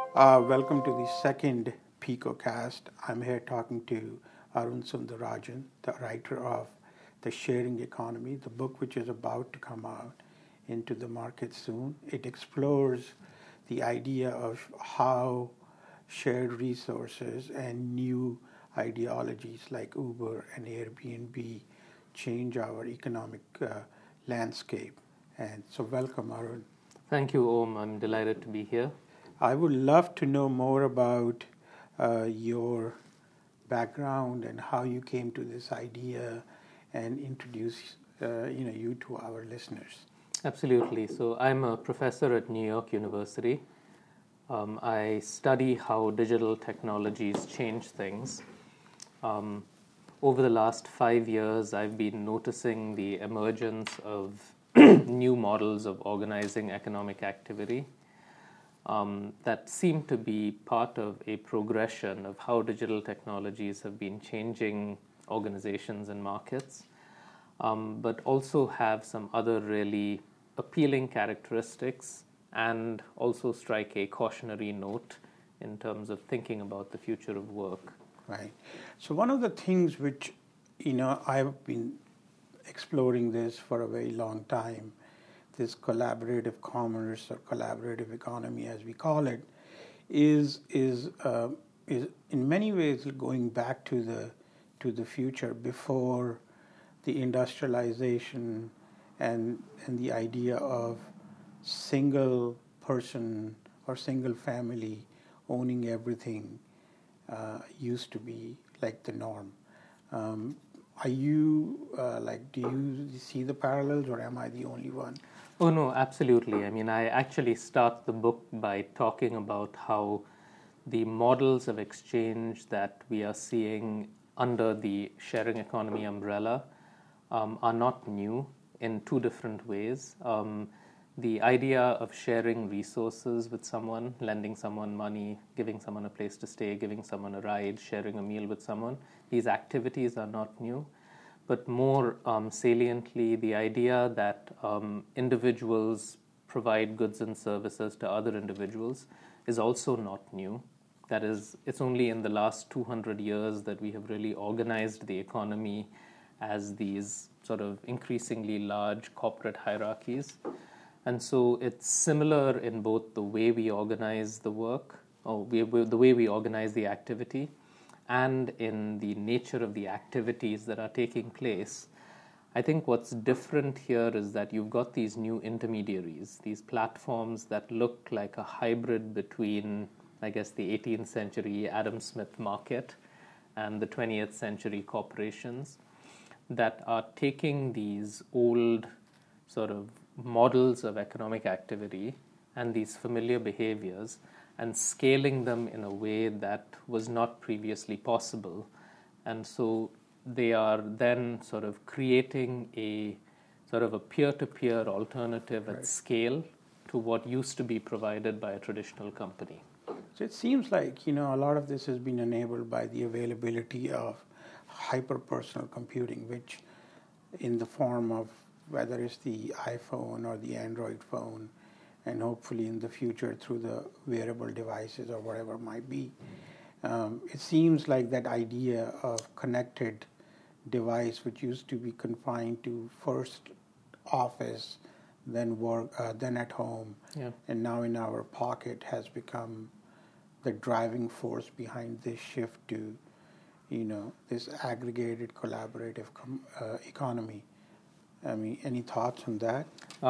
Welcome to the second PicoCast. I'm here talking to Arun Sundarajan, the writer of The Sharing Economy, the book which is about to come out into the market soon. It explores the idea of how shared resources and new ideologies like Uber and Airbnb change our economic landscape. And so, welcome, Arun. Thank you, Om. I'm delighted to be here. I would love to know more about your background and how you came to this idea, and introduce you to our listeners. Absolutely. So I'm a professor at New York University. I study how digital technologies change things. Over the last 5 years, I've been noticing the emergence of new models of organizing economic activity that seem to be part of a progression of how digital technologies have been changing organizations and markets, but also have some other really appealing characteristics and also strike a cautionary note in terms of thinking about the future of work. Right. So one of the things which, I've been exploring this for a very long time, this collaborative commerce or collaborative economy, as we call it, is in many ways going back to the future before the industrialization and the idea of single person or single family owning everything used to be like the norm. Are you do you see the parallels, or am I the only one? Oh, no, absolutely. I mean, I actually start the book by talking about how the models of exchange that we are seeing under the sharing economy umbrella are not new in two different ways. The idea of sharing resources with someone, lending someone money, giving someone a place to stay, giving someone a ride, sharing a meal with someone, these activities are not new. But more saliently, the idea that individuals provide goods and services to other individuals is also not new. That is, it's only in the last 200 years that we have really organized the economy as these sort of increasingly large corporate hierarchies. And so it's similar in both the way we organize the work, or the way we organize the activity, and in the nature of the activities that are taking place. I think what's different here is that you've got these new intermediaries, these platforms that look like a hybrid between, I guess, the 18th century Adam Smith market and the 20th century corporations, that are taking these old sort of models of economic activity and these familiar behaviors and scaling them in a way that was not previously possible. And so they are then sort of creating a sort of a peer-to-peer alternative at scale to what used to be provided by a traditional company. So it seems like, a lot of this has been enabled by the availability of hyper-personal computing, which in the form of whether it's the iPhone or the Android phone, and hopefully in the future through the wearable devices or whatever it might be. It seems like that idea of connected device, which used to be confined to first office, then work, then at home, and now in our pocket, has become the driving force behind this shift to, this aggregated collaborative economy. I mean, any thoughts on that?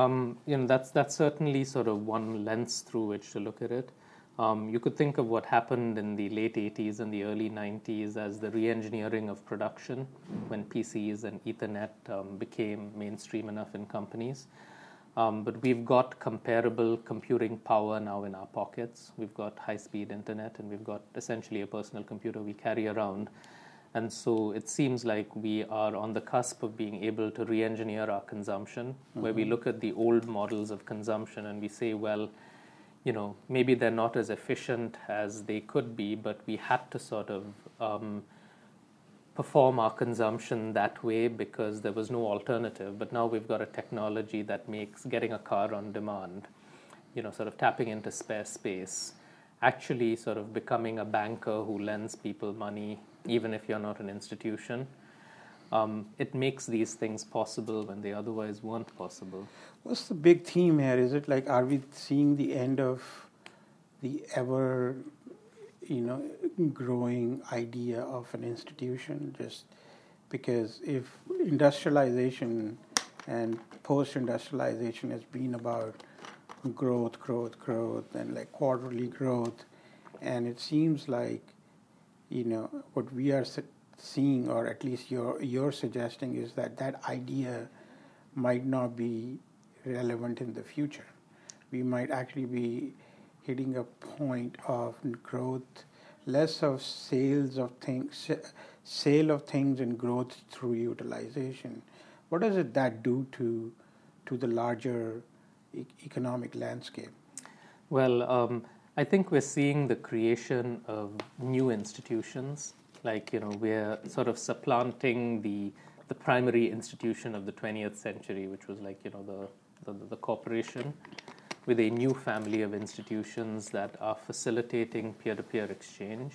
That's certainly sort of one lens through which to look at it. You could think of what happened in the late 80s and the early 90s as the re-engineering of production when PCs and Ethernet became mainstream enough in companies. But we've got comparable computing power now in our pockets. We've got high-speed internet, and we've got essentially a personal computer we carry around. And so it seems like we are on the cusp of being able to re-engineer our consumption, where we look at the old models of consumption and we say, well, maybe they're not as efficient as they could be, but we had to sort of perform our consumption that way because there was no alternative. But now we've got a technology that makes getting a car on demand, sort of tapping into spare space actually sort of becoming a banker who lends people money, even if you're not an institution. It makes these things possible when they otherwise weren't possible. What's the big theme here? Is it like, are we seeing the end of the ever, growing idea of an institution? Just because if industrialization and post-industrialization has been about growth, and like quarterly growth, and it seems like, what we are seeing, or at least you're suggesting, is that idea might not be relevant in the future. We might actually be hitting a point of growth, less of sale of things and growth through utilization. What does that do to the larger economic landscape? Well, I think we're seeing the creation of new institutions. Like, we're sort of supplanting the primary institution of the 20th century, which was like, the corporation, with a new family of institutions that are facilitating peer-to-peer exchange.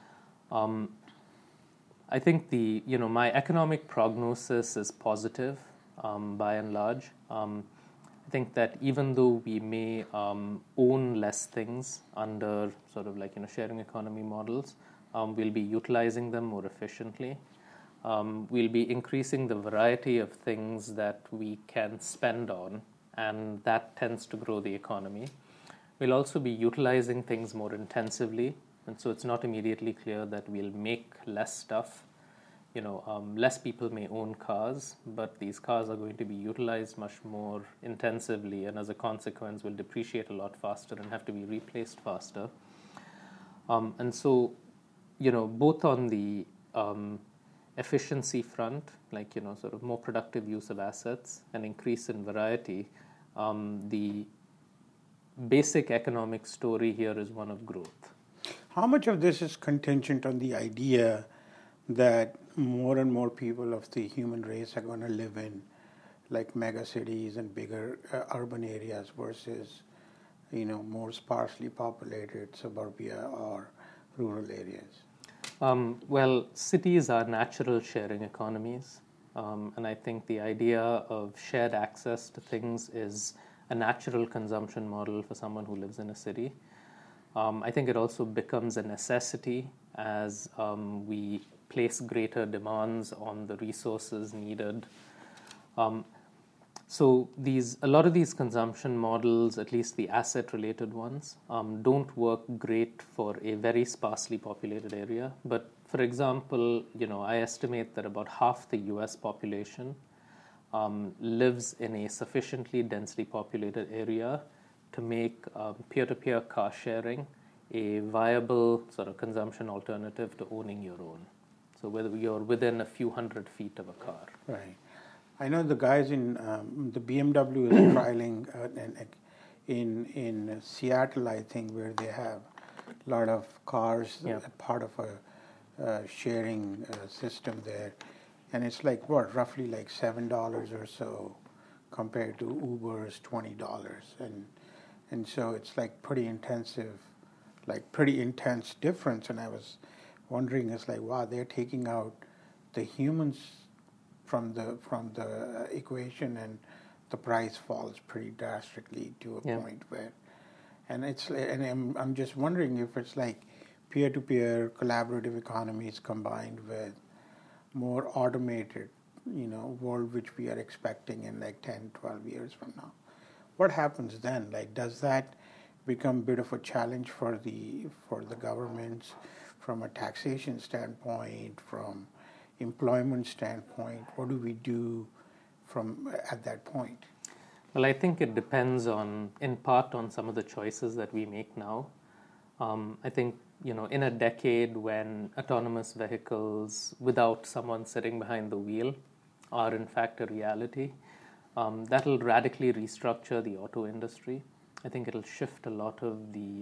I think my economic prognosis is positive, by and large. I think that even though we may own less things under sort of like sharing economy models, we'll be utilizing them more efficiently. We'll be increasing the variety of things that we can spend on, and that tends to grow the economy. We'll also be utilizing things more intensively, and so it's not immediately clear that we'll make less stuff. Less people may own cars, but these cars are going to be utilized much more intensively, and as a consequence will depreciate a lot faster and have to be replaced faster. And so, both on the efficiency front, like, sort of more productive use of assets and increase in variety, the basic economic story here is one of growth. How much of this is contingent on the idea that more and more people of the human race are going to live in like mega cities and bigger urban areas versus, more sparsely populated suburbia or rural areas? Well, cities are natural sharing economies, and I think the idea of shared access to things is a natural consumption model for someone who lives in a city. I think it also becomes a necessity as we place greater demands on the resources needed. So a lot of these consumption models, at least the asset-related ones, don't work great for a very sparsely populated area. But for example, I estimate that about half the U.S. population lives in a sufficiently densely populated area to make peer-to-peer car sharing a viable sort of consumption alternative to owning your own. So whether you're within a few 100 feet of a car. Right. I know the guys in the BMW is trialing in Seattle, I think, where they have a lot of cars, part of a sharing system there. And it's like, roughly like $7 or so compared to Uber's $20. And so it's like pretty intense difference. And I was wondering, it's like, wow, they're taking out the humans from the equation, and the price falls pretty drastically to a point where, and I'm just wondering if it's like peer-to-peer collaborative economies combined with more automated, world which we are expecting in like 10, 12 years from now. What happens then? Like, does that become a bit of a challenge for the governments from a taxation standpoint, from employment standpoint? What do we do at that point? Well, I think it depends in part on some of the choices that we make now. I think, in a decade when autonomous vehicles without someone sitting behind the wheel are in fact a reality, that'll radically restructure the auto industry. I think it'll shift a lot of the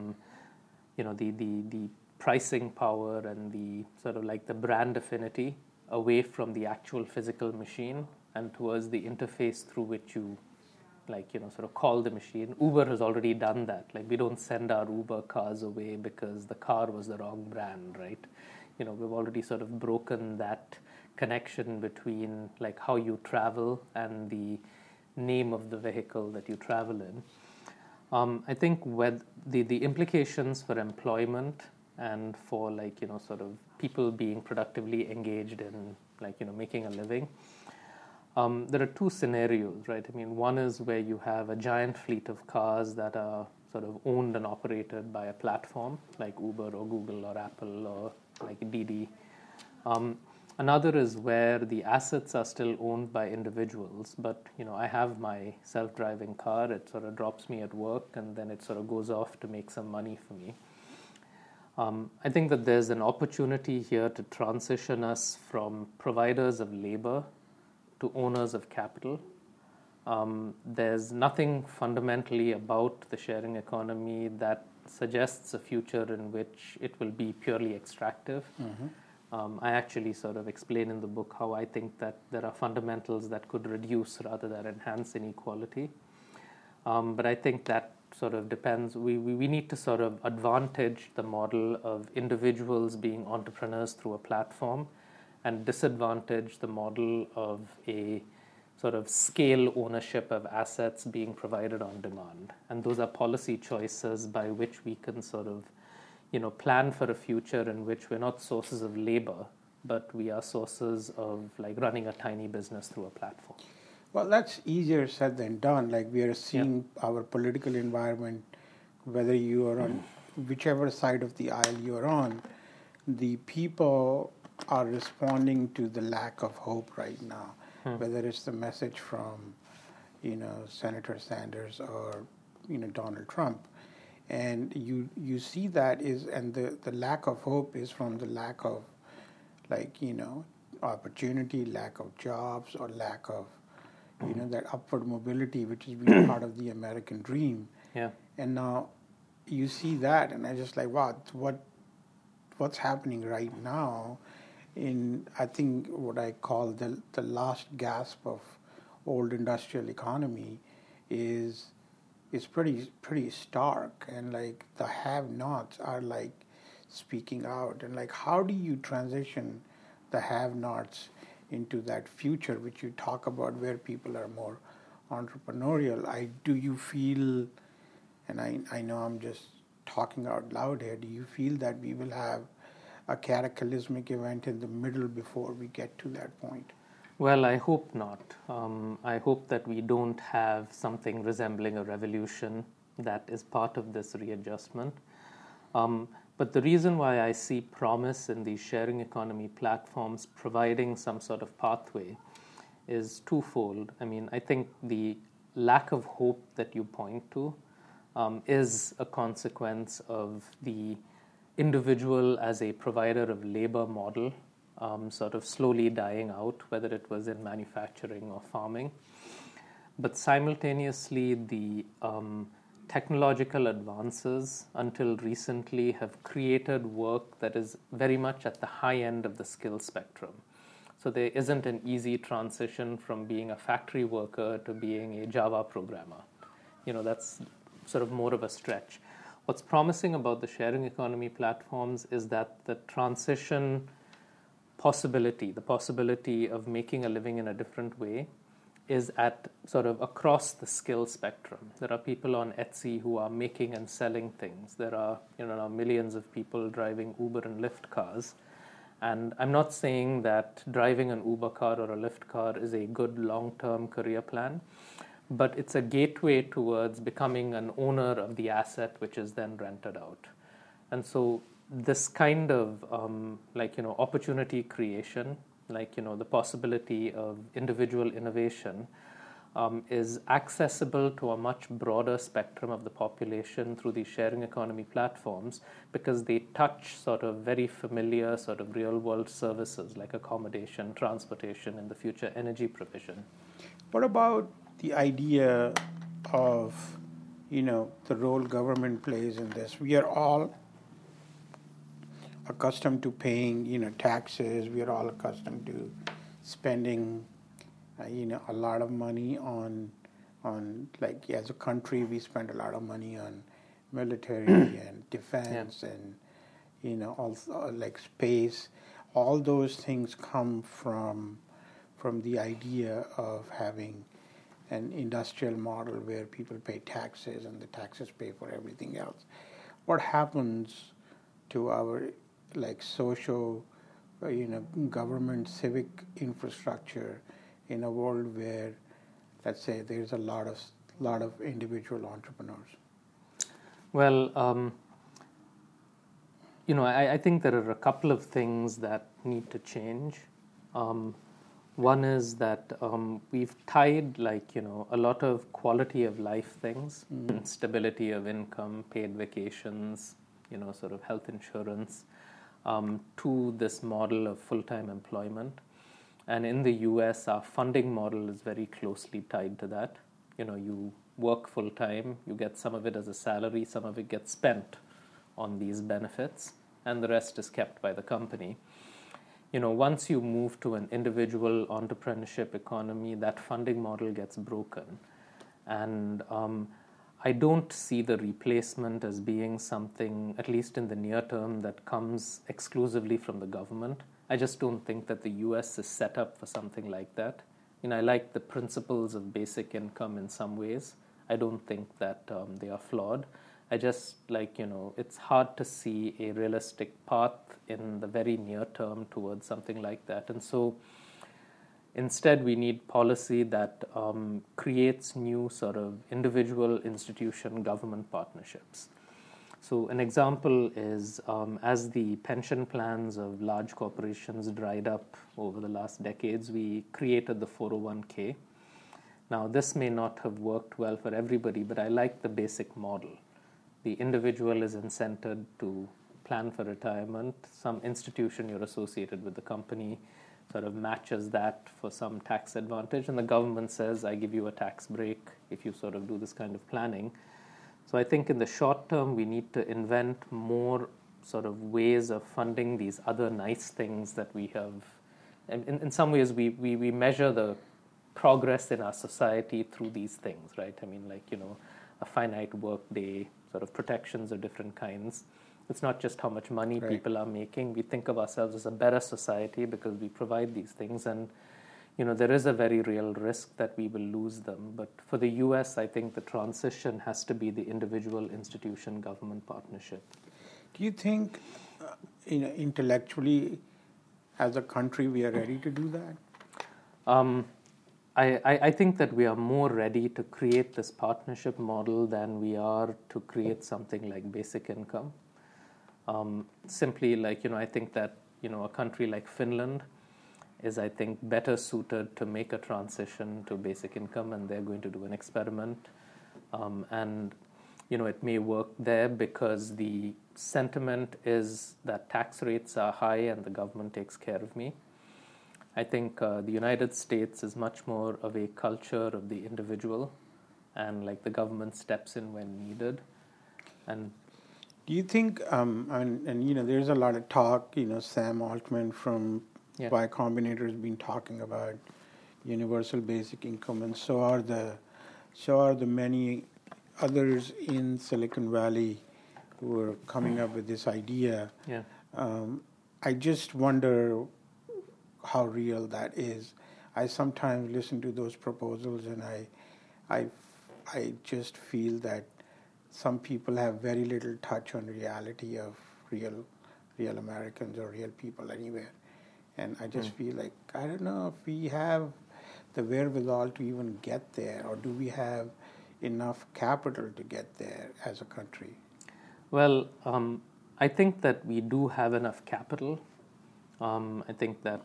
pricing power and the sort of like the brand affinity away from the actual physical machine and towards the interface through which you sort of call the machine. Uber has already done that. Like, we don't send our Uber cars away because the car was the wrong brand, right? We've already sort of broken that connection between like how you travel and the name of the vehicle that you travel in. I think with the implications for employment and for sort of people being productively engaged in making a living, there are two scenarios, right? I mean, one is where you have a giant fleet of cars that are sort of owned and operated by a platform like Uber or Google or Apple or like Didi. Another is where the assets are still owned by individuals, but I have my self-driving car. It sort of drops me at work, and then it sort of goes off to make some money for me. I think that there's an opportunity here to transition us from providers of labor to owners of capital. There's nothing fundamentally about the sharing economy that suggests a future in which it will be purely extractive. Mm-hmm. I actually sort of explain in the book how I think that there are fundamentals that could reduce rather than enhance inequality. But I think that sort of depends. We need to sort of advantage the model of individuals being entrepreneurs through a platform and disadvantage the model of a sort of scale ownership of assets being provided on demand. And those are policy choices by which we can sort of plan for a future in which we're not sources of labor, but we are sources of like running a tiny business through a platform. Well, that's easier said than done. Like, we are seeing our political environment, whether you are on whichever side of the aisle you are on, the people are responding to the lack of hope right now, whether it's the message from, Senator Sanders or, Donald Trump. And you see that and the lack of hope is from the lack of opportunity, lack of jobs, or lack of that upward mobility, which has been part of the American dream. Yeah. And now you see that, and I just like, wow, what's happening right now in, I think, what I call the last gasp of old industrial economy is pretty stark, and like the have-nots are like speaking out, and like how do you transition the have-nots into that future which you talk about where people are more entrepreneurial? Do you feel, and I know I'm just talking out loud here, do you feel that we will have a cataclysmic event in the middle before we get to that point? Well, I hope not. I hope that we don't have something resembling a revolution that is part of this readjustment. But the reason why I see promise in these sharing economy platforms providing some sort of pathway is twofold. I mean, I think the lack of hope that you point to is a consequence of the individual as a provider of labor model sort of slowly dying out, whether it was in manufacturing or farming. But simultaneously, the technological advances until recently have created work that is very much at the high end of the skill spectrum. So there isn't an easy transition from being a factory worker to being a Java programmer. That's sort of more of a stretch. What's promising about the sharing economy platforms is that the transition possibility, the possibility of making a living in a different way, is at sort of across the skill spectrum. There are people on Etsy who are making and selling things. There are now millions of people driving Uber and Lyft cars. And I'm not saying that driving an Uber car or a Lyft car is a good long-term career plan, but it's a gateway towards becoming an owner of the asset which is then rented out. And so this kind of opportunity creation, the possibility of individual innovation is accessible to a much broader spectrum of the population through these sharing economy platforms, because they touch sort of very familiar sort of real world services like accommodation, transportation, in the future energy provision. What about the idea of the role government plays in this? We are all accustomed to paying, taxes. We are all accustomed to spending, a lot of money on like as a country, we spend a lot of money on military and defense and also like space. All those things come from the idea of having an industrial model where people pay taxes and the taxes pay for everything else. What happens to our like social, government civic infrastructure in a world where, let's say, there's a lot of individual entrepreneurs? Well, I think there are a couple of things that need to change. One is that we've tied a lot of quality of life things, stability of income, paid vacations, sort of health insurance, to this model of full-time employment. And in the US, our funding model is very closely tied to that. You work full-time, you get some of it as a salary, some of it gets spent on these benefits, and the rest is kept by the company. Once you move to an individual entrepreneurship economy, that funding model gets broken. And I don't see the replacement as being something, at least in the near term, that comes exclusively from the government. I just don't think that the US is set up for something like that. I like the principles of basic income in some ways. I don't think that they are flawed. I just it's hard to see a realistic path in the very near term towards something like that. And so instead, we need policy that creates new sort of individual institution government partnerships. So an example is as the pension plans of large corporations dried up over the last decades, we created the 401k. Now, this may not have worked well for everybody, but I like the basic model. The individual is incented to plan for retirement. Some institution you're associated with the company sort of matches that for some tax advantage, and the government says, I give you a tax break if you sort of do this kind of planning. So I think in the short term, we need to invent more sort of ways of funding these other nice things that we have. And in some ways, we measure the progress in our society through these things, right? I mean, a finite work day, sort of protections of different kinds. It's not just how much money people are making. We think of ourselves as a better society because we provide these things. And, there is a very real risk that we will lose them. But for the US, I think the transition has to be the individual institution government partnership. Do you think, intellectually, as a country, we are ready to do that? I think that we are more ready to create this partnership model than we are to create something like basic income. Simply I think that, a country like Finland is, I think, better suited to make a transition to basic income, and they're going to do an experiment. And, it may work there because the sentiment is that tax rates are high and the government takes care of me. I think the United States is much more of a culture of the individual, and the government steps in when needed. And do you think, there's a lot of talk, Sam Altman from Y Combinator has been talking about universal basic income, and so are the many others in Silicon Valley who are coming up with this idea. Yeah. I just wonder how real that is. I sometimes listen to those proposals, and I just feel that some people have very little touch on reality of real Americans or real people anywhere. And I just feel like, I don't know if we have the wherewithal to even get there, or do we have enough capital to get there as a country? Well, I think that we do have enough capital. I think that,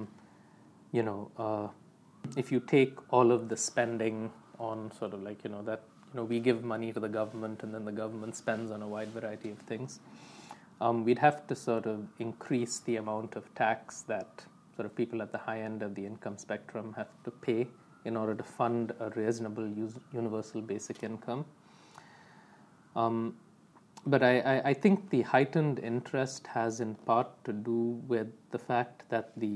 if you take all of the spending on sort of we give money to the government and then the government spends on a wide variety of things, we'd have to sort of increase the amount of tax that sort of people at the high end of the income spectrum have to pay in order to fund a reasonable universal basic income. But I think the heightened interest has in part to do with the fact that the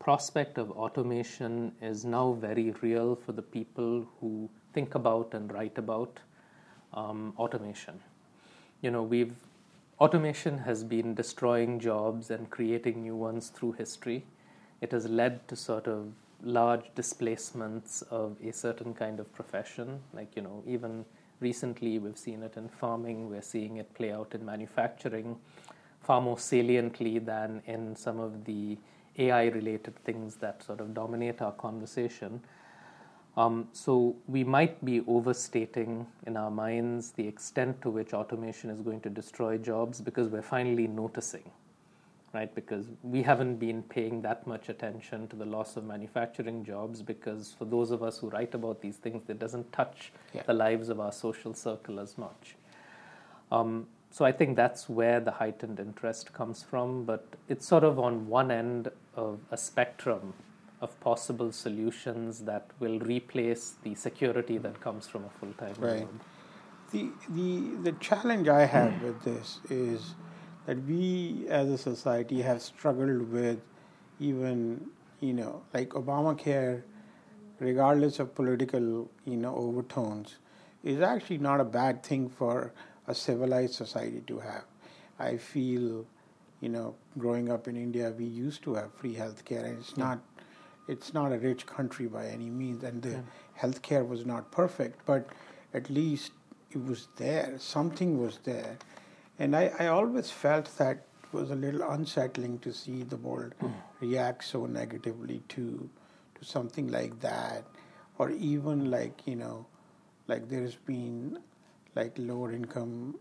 prospect of automation is now very real for the people who think about and write about automation. Automation has been destroying jobs and creating new ones through history. It has led to sort of large displacements of a certain kind of profession. Even recently we've seen it in farming, we're seeing it play out in manufacturing far more saliently than in some of the AI-related things that sort of dominate our conversation. So we might be overstating in our minds the extent to which automation is going to destroy jobs because we're finally noticing, right? Because we haven't been paying that much attention to the loss of manufacturing jobs because for those of us who write about these things, it doesn't touch the lives of our social circle as much. So I think that's where the heightened interest comes from, but it's sort of on one end of a spectrum of possible solutions that will replace the security that comes from a full-time job. The challenge I have with this is that we as a society have struggled with even, like Obamacare, regardless of political, overtones, is actually not a bad thing for a civilized society to have. I feel, growing up in India, we used to have free healthcare, and it's not a rich country by any means, and the healthcare was not perfect, but at least it was there. Something was there. And I always felt that it was a little unsettling to see the world react so negatively to something like that, or even like there's been like lower income,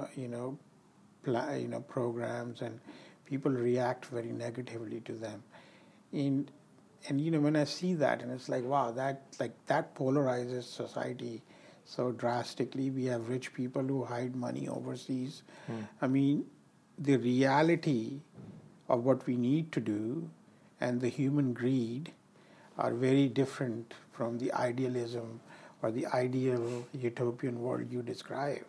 programs, and people react very negatively to them. And when I see that, and it's like, wow, that polarizes society so drastically. We have rich people who hide money overseas. I mean, the reality of what we need to do and the human greed are very different from the idealism or the ideal utopian world you describe.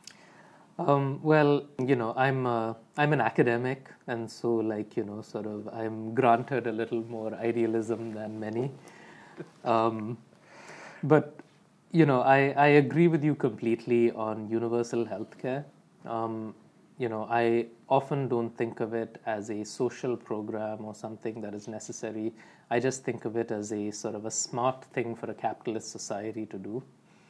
Well, I'm an academic, and so I'm granted a little more idealism than many. But I agree with you completely on universal healthcare. I often don't think of it as a social program or something that is necessary. I just think of it as a sort of a smart thing for a capitalist society to do.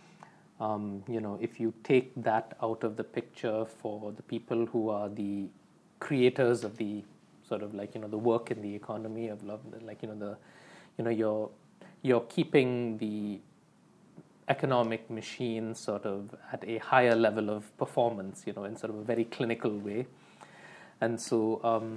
If you take that out of the picture for the people who are the creators of the sort of the work in the economy of love, you're keeping the economic machine sort of at a higher level of performance, in sort of a very clinical way. And so,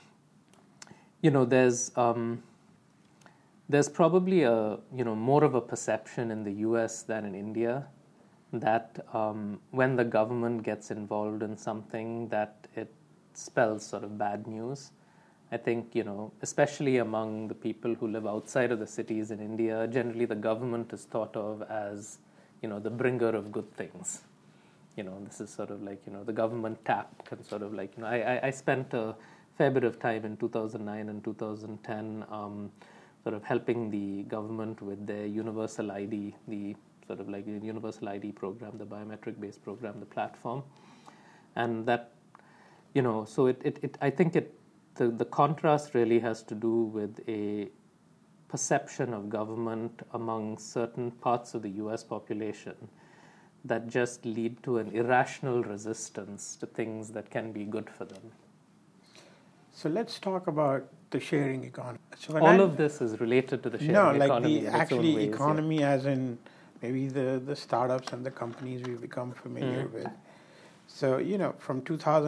there's probably more of a perception in the US than in India that when the government gets involved in something, that it spells sort of bad news. I think, especially among the people who live outside of the cities in India, generally the government is thought of as, the bringer of good things. This is sort of the government tap can sort of I spent a fair bit of time in 2009 and 2010 sort of helping the government with their universal ID, the sort of the universal ID program, the biometric-based program, the platform. And that, so I think the contrast really has to do with a perception of government among certain parts of the US population that just lead to an irrational resistance to things that can be good for them. So let's talk about the sharing economy. So all of this is related to the sharing economy. The actually economy as in maybe the startups and the companies we've become familiar with. So, from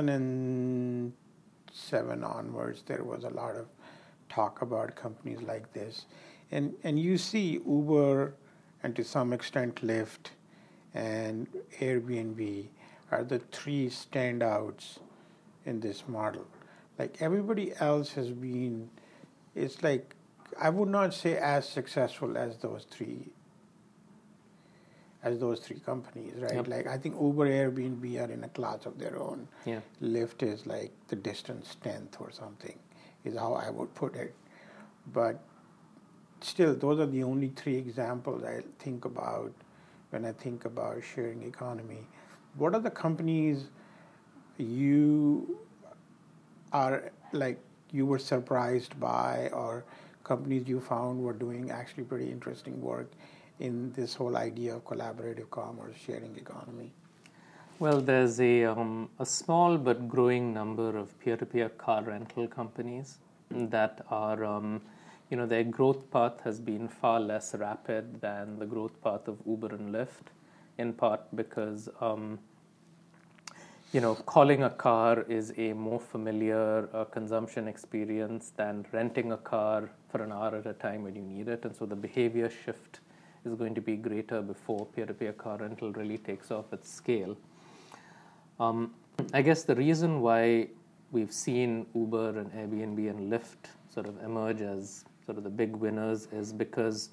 2007 onwards, there was a lot of talk about companies like this. And you see Uber and to some extent Lyft and Airbnb are the three standouts in this model. Like everybody else has been, it's like, I would not say as successful as those three companies, right? Yep. Like I think Uber, Airbnb are in a class of their own. Yeah. Lyft is like the distant 10th or something, is how I would put it. But still, those are the only three examples I think about when I think about sharing economy. What are the companies you are you were surprised by, or companies you found were doing actually pretty interesting work in this whole idea of collaborative commerce, sharing economy? Well, there's a small but growing number of peer-to-peer car rental companies that are, their growth path has been far less rapid than the growth path of Uber and Lyft, in part because, calling a car is a more familiar consumption experience than renting a car for an hour at a time when you need it. And so the behavior shift is going to be greater before peer-to-peer car rental really takes off at scale. I guess the reason why we've seen Uber and Airbnb and Lyft sort of emerge as sort of the big winners is because,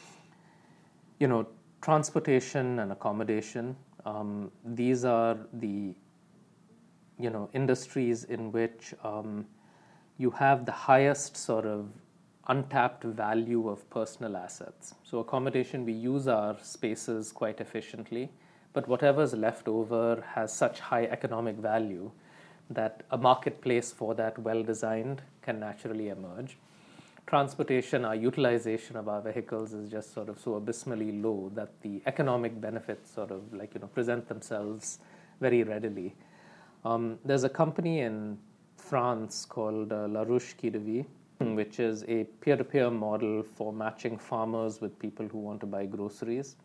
transportation and accommodation, these are the, industries in which you have the highest sort of untapped value of personal assets. So accommodation, we use our spaces quite efficiently, but whatever's left over has such high economic value that a marketplace for that, well-designed, can naturally emerge. Transportation, our utilization of our vehicles is just sort of so abysmally low that the economic benefits sort of present themselves very readily. There's a company in France called La Ruche Qui Devie, which is a peer-to-peer model for matching farmers with people who want to buy groceries.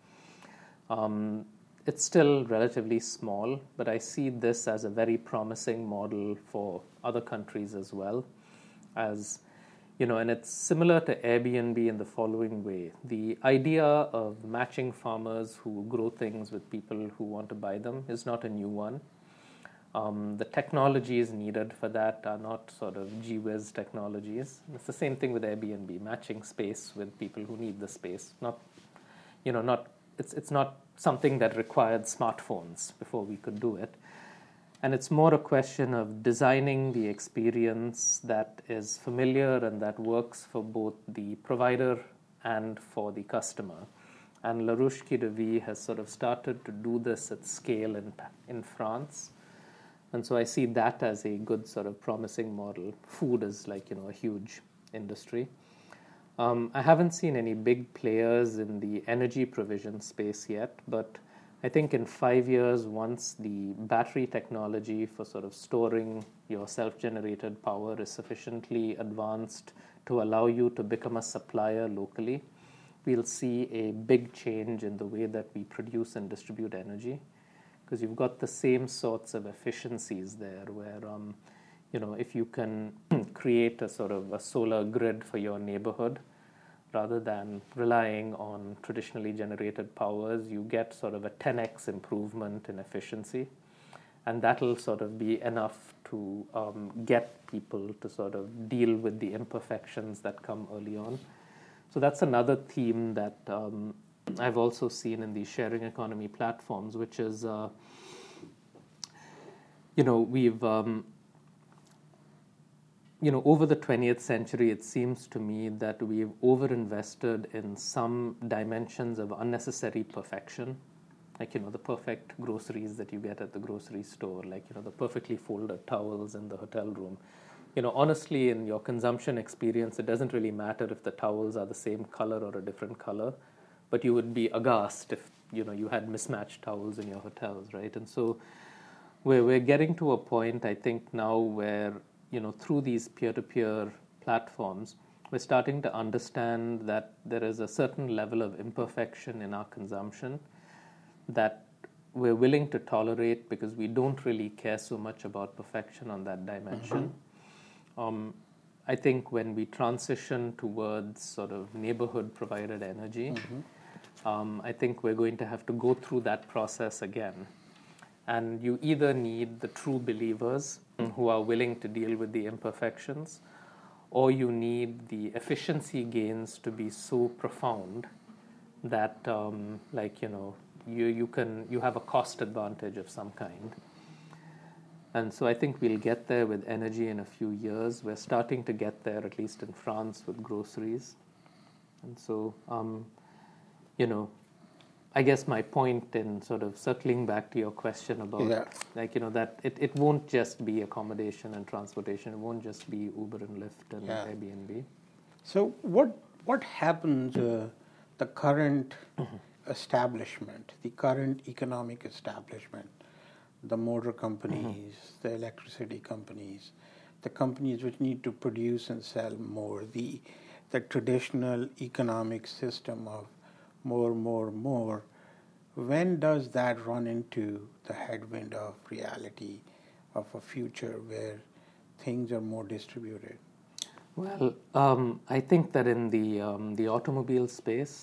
It's still relatively small, but I see this as a very promising model for other countries as well. And it's similar to Airbnb in the following way. The idea of matching farmers who grow things with people who want to buy them is not a new one. The technologies needed for that are not sort of gee-whiz technologies. It's the same thing with Airbnb, matching space with people who need the space. It's not something that required smartphones before we could do it. And it's more a question of designing the experience that is familiar and that works for both the provider and for the customer. And La Ruche Qui Devie has sort of started to do this at scale in France. And so I see that as a good sort of promising model. Food is a huge industry. I haven't seen any big players in the energy provision space yet, but I think in 5 years, once the battery technology for sort of storing your self-generated power is sufficiently advanced to allow you to become a supplier locally, we'll see a big change in the way that we produce and distribute energy, because you've got the same sorts of efficiencies there where, if you can create a sort of a solar grid for your neighborhood, rather than relying on traditionally generated powers, you get sort of a 10x improvement in efficiency. And that'll sort of be enough to get people to sort of deal with the imperfections that come early on. So that's another theme that I've also seen in these sharing economy platforms, which is, we've... over the 20th century, it seems to me that we've overinvested in some dimensions of unnecessary perfection, the perfect groceries that you get at the grocery store, the perfectly folded towels in the hotel room. Honestly, in your consumption experience, it doesn't really matter if the towels are the same color or a different color, but you would be aghast if, you had mismatched towels in your hotels, right? And so we're getting to a point, I think, now where through these peer-to-peer platforms, we're starting to understand that there is a certain level of imperfection in our consumption that we're willing to tolerate because we don't really care so much about perfection on that dimension. I think when we transition towards sort of neighborhood-provided energy, I think we're going to have to go through that process again. And you either need the true believers who are willing to deal with the imperfections, or you need the efficiency gains to be so profound that, you have a cost advantage of some kind. And so I think we'll get there with energy in a few years. We're starting to get there, at least in France, with groceries. And so, I guess my point in sort of circling back to your question about, that it won't just be accommodation and transportation. It won't just be Uber and Lyft and Airbnb. So what happens the current establishment, the current economic establishment, the motor companies, the electricity companies, the companies which need to produce and sell more, the traditional economic system of more, when does that run into the headwind of reality of a future where things are more distributed? Well, I think that in the automobile space,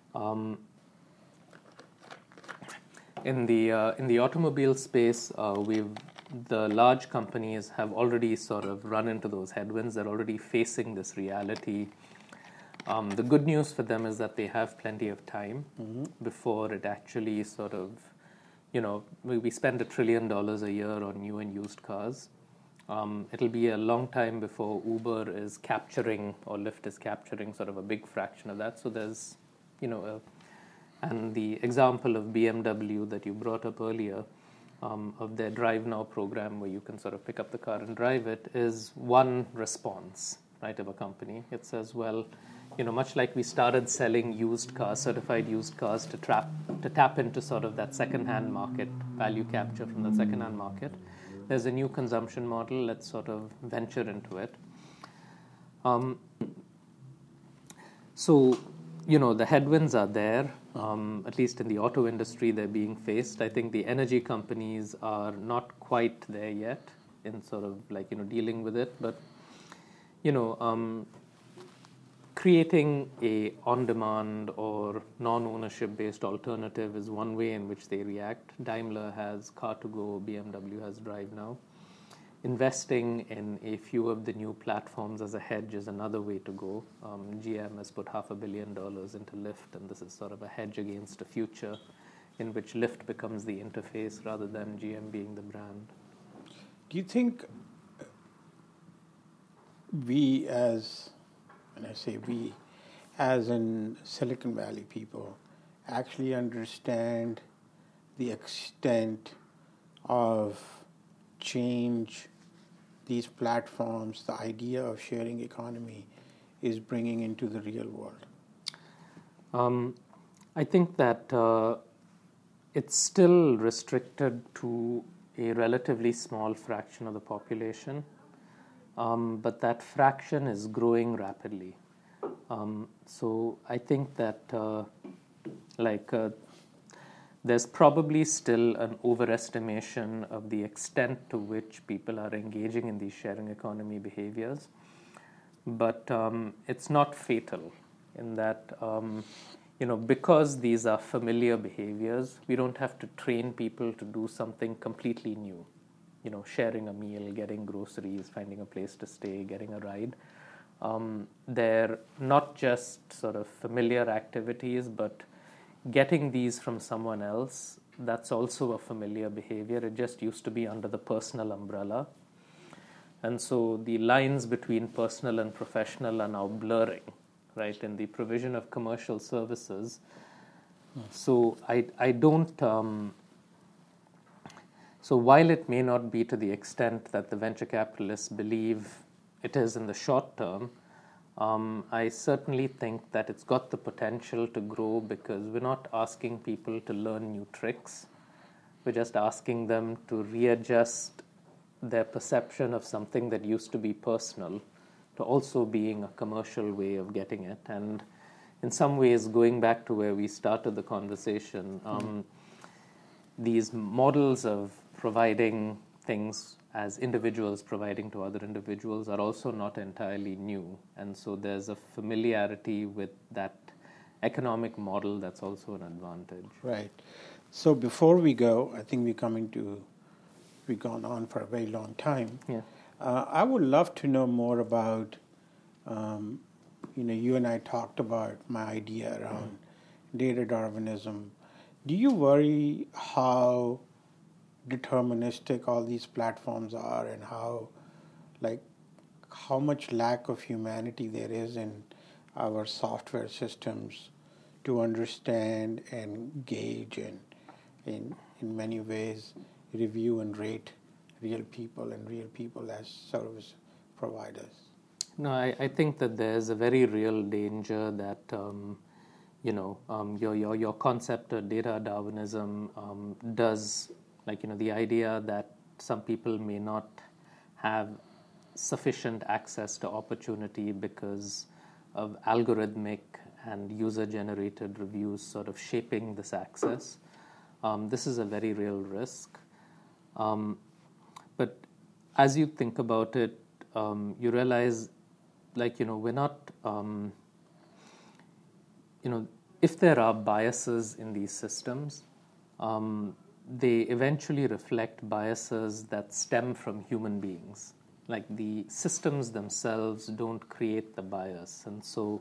in the automobile space, the large companies have already sort of run into those headwinds. They're already facing this reality. The good news for them is that they have plenty of time before it actually sort of, we spend $1 trillion a year on new and used cars. It'll be a long time before Uber is capturing or Lyft is capturing sort of a big fraction of that. So there's, and the example of BMW that you brought up earlier, of their Drive Now program where you can sort of pick up the car and drive it, is one response, right, of a company. It says, well, much like we started selling used cars, certified used cars to tap into sort of that second-hand market, value capture from that second-hand market, there's a new consumption model. Let's sort of venture into it. So, the headwinds are there. At least in the auto industry, they're being faced. I think the energy companies are not quite there yet in sort of like, dealing with it. But, creating a on-demand or non-ownership based alternative is one way in which they react. Daimler has Car2Go, BMW has Drive Now. Investing in a few of the new platforms as a hedge is another way to go. GM has put $500 million into Lyft, and this is sort of a hedge against a future in which Lyft becomes the interface rather than GM being the brand. Do you think we as, when I say we, as in Silicon Valley people, actually understand the extent of change these platforms, the idea of sharing economy, is bringing into the real world? I think that it's still restricted to a relatively small fraction of the population, but that fraction is growing rapidly. So I think that there's probably still an overestimation of the extent to which people are engaging in these sharing economy behaviors. But it's not fatal in that, because these are familiar behaviors, we don't have to train people to do something completely new. Sharing a meal, getting groceries, finding a place to stay, getting a ride. They're not just sort of familiar activities, but getting these from someone else, that's also a familiar behavior. It just used to be under the personal umbrella. And so the lines between personal and professional are now blurring, right, in the provision of commercial services. So I don't... So while it may not be to the extent that the venture capitalists believe it is in the short term, I certainly think that it's got the potential to grow because we're not asking people to learn new tricks. We're just asking them to readjust their perception of something that used to be personal to also being a commercial way of getting it. And in some ways, going back to where we started the conversation, these models of providing things as individuals providing to other individuals are also not entirely new. And so there's a familiarity with that economic model that's also an advantage. Right. So before we go, I think we've gone on for a very long time. Yeah. I would love to know more about, you and I talked about my idea around data Darwinism. Do you worry how deterministic all these platforms are, and how much lack of humanity there is in our software systems to understand and gauge and in many ways review and rate real people and real people as service providers. No, I think that there's a very real danger that your concept of data Darwinism does, the idea that some people may not have sufficient access to opportunity because of algorithmic and user-generated reviews sort of shaping this access. This is a very real risk. But as you think about it, you realize, we're not, if there are biases in these systems, they eventually reflect biases that stem from human beings. Like the systems themselves don't create the bias. And so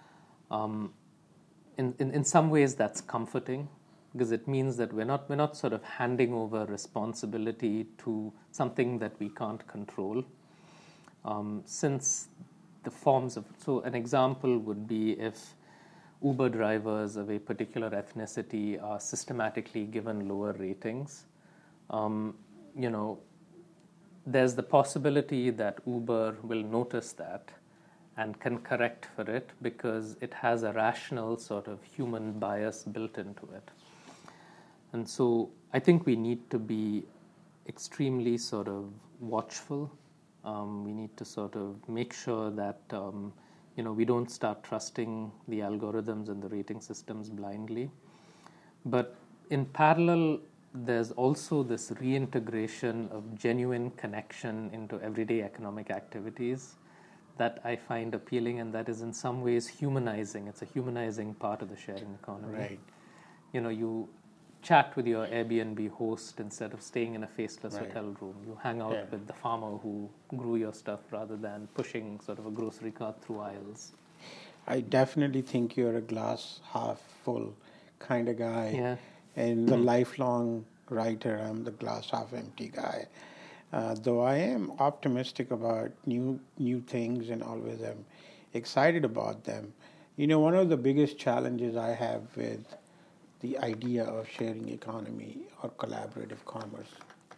in some ways that's comforting, because it means that we're not sort of handing over responsibility to something that we can't control. Since the forms of, so an example would be if Uber drivers of a particular ethnicity are systematically given lower ratings, there's the possibility that Uber will notice that and can correct for it because it has a rational sort of human bias built into it. And so I think we need to be extremely sort of watchful. We need to sort of make sure that we don't start trusting the algorithms and the rating systems blindly. But in parallel, there's also this reintegration of genuine connection into everyday economic activities that I find appealing, and that is in some ways humanizing. It's a humanizing part of the sharing economy. Right. You chat with your Airbnb host instead of staying in a faceless Right. hotel room. You hang out with the farmer who grew your stuff rather than pushing sort of a grocery cart through aisles. I definitely think you're a glass half full kind of guy. Yeah. And the lifelong writer, I'm the glass half empty guy. Though I am optimistic about new things and always am excited about them. One of the biggest challenges I have with the idea of sharing economy or collaborative commerce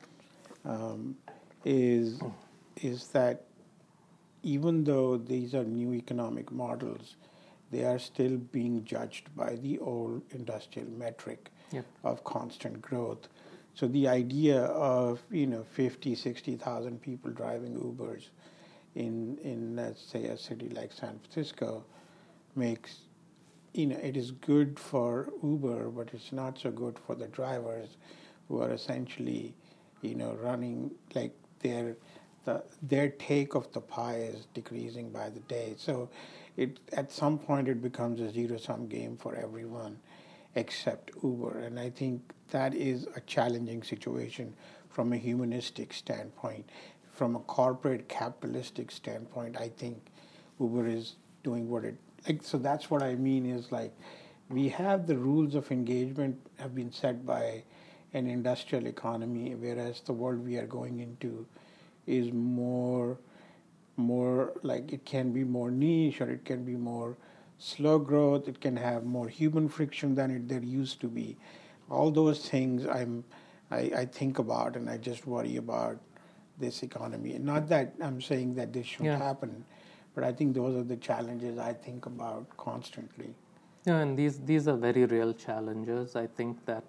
is that even though these are new economic models, they are still being judged by the old industrial metric of constant growth. So the idea of 50, 60,000 people driving Ubers in let's say a city like San Francisco makes it is good for Uber, but it's not so good for the drivers who are essentially running like their take of the pie is decreasing by the day. So at some point it becomes a zero-sum game for everyone except Uber. And I think that is a challenging situation from a humanistic standpoint. From a corporate capitalistic standpoint, I think Uber is doing what it so that's what I mean is we have the rules of engagement have been set by an industrial economy, whereas the world we are going into is more like it can be more niche or it can be more slow growth. It can have more human friction than there used to be. All those things I think about, and I just worry about this economy. And not that I'm saying that this should happen, but I think those are the challenges I think about constantly. Yeah, and these are very real challenges. I think that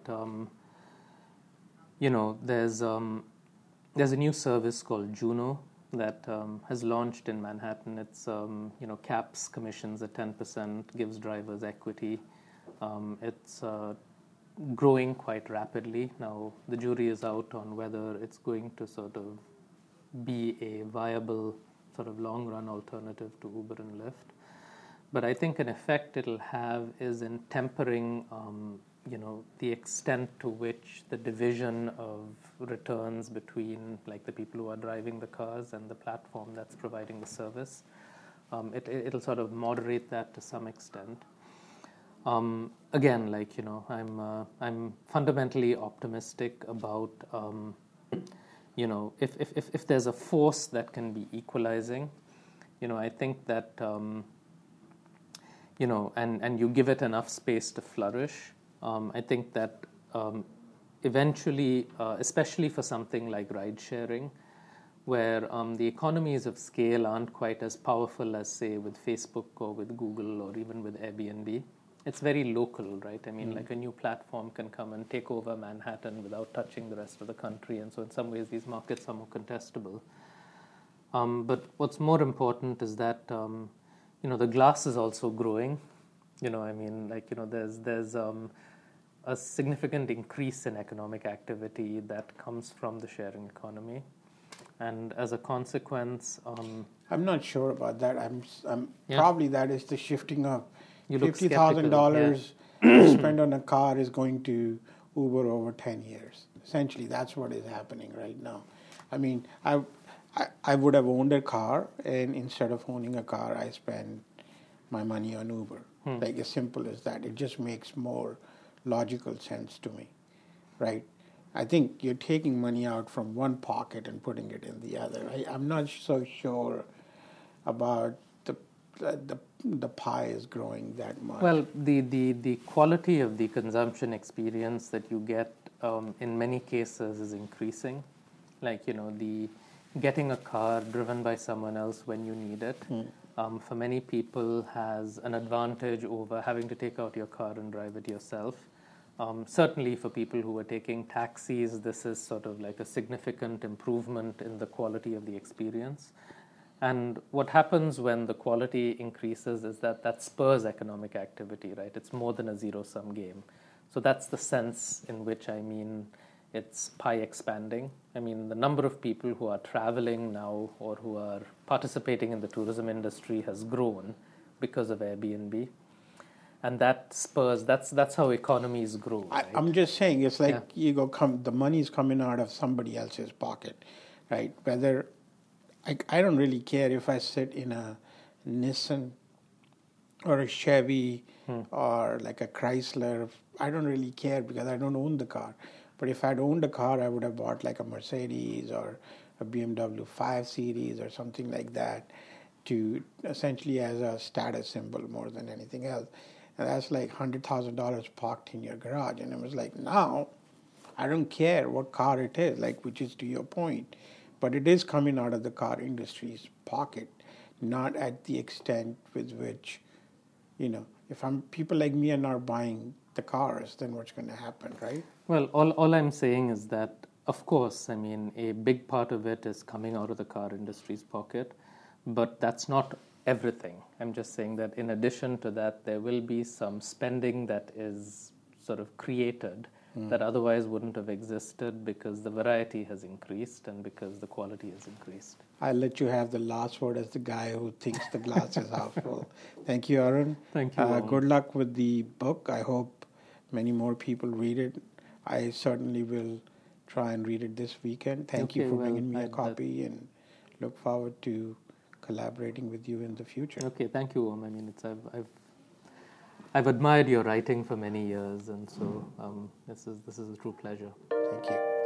there's a new service called Juno that has launched in Manhattan. It's caps commissions at 10%, gives drivers equity. It's growing quite rapidly now. The jury is out on whether it's going to sort of be a viable sort of long-run alternative to Uber and Lyft. But I think an effect it'll have is in tempering, the extent to which the division of returns between the people who are driving the cars and the platform that's providing the service. It'll sort of moderate that to some extent. Again, like, I'm fundamentally optimistic about, if there's a force that can be equalizing, I think that, and you give it enough space to flourish. I think that eventually, especially for something like ride sharing, where the economies of scale aren't quite as powerful as, say, with Facebook or with Google or even with Airbnb. It's very local, right? I mean, like a new platform can come and take over Manhattan without touching the rest of the country. And so in some ways, these markets are more contestable. But what's more important is that, the glass is also growing. There's a significant increase in economic activity that comes from the sharing economy. And as a consequence... I'm not sure about that. I'm Yeah. Probably that is the shifting of You look $50,000 to spend on a car is going to Uber over 10 years. Essentially, that's what is happening right now. I mean, I would have owned a car, and instead of owning a car, I spend my money on Uber. Like, as simple as that. It just makes more logical sense to me, right? I think you're taking money out from one pocket and putting it in the other. I'm not so sure about the pie is growing that much. Well, the quality of the consumption experience that you get in many cases is increasing. Like, the getting a car driven by someone else when you need it, for many people has an advantage over having to take out your car and drive it yourself. Certainly for people who are taking taxis, this is sort of like a significant improvement in the quality of the experience. And what happens when the quality increases is that spurs economic activity, right? It's more than a zero-sum game. So that's the sense in which, it's pie expanding. I mean, the number of people who are traveling now or who are participating in the tourism industry has grown because of Airbnb. And that spurs, that's how economies grow. Right? I'm just saying, it's like the money's coming out of somebody else's pocket, right? Whether... I don't really care if I sit in a Nissan or a Chevy or like a Chrysler. I don't really care because I don't own the car. But if I'd owned a car, I would have bought like a Mercedes or a BMW 5 Series or something like that, to essentially as a status symbol more than anything else. And that's like $100,000 parked in your garage. And it was like, now I don't care what car it is, like, which is to your point. But it is coming out of the car industry's pocket, not at the extent with which, if people like me are not buying the cars, then what's going to happen, right? Well, all I'm saying is that, of course, a big part of it is coming out of the car industry's pocket, but that's not everything. I'm just saying that in addition to that, there will be some spending that is sort of created that otherwise wouldn't have existed because the variety has increased and because the quality has increased. I'll let you have the last word as the guy who thinks the glass is half full. Thank you, Arun. Thank you. Good luck with the book. I hope many more people read it. I certainly will try and read it this weekend. Thank you for bringing me a copy, and look forward to collaborating with you in the future. Okay, thank you, Om. I've admired your writing for many years, and so this is a true pleasure. Thank you.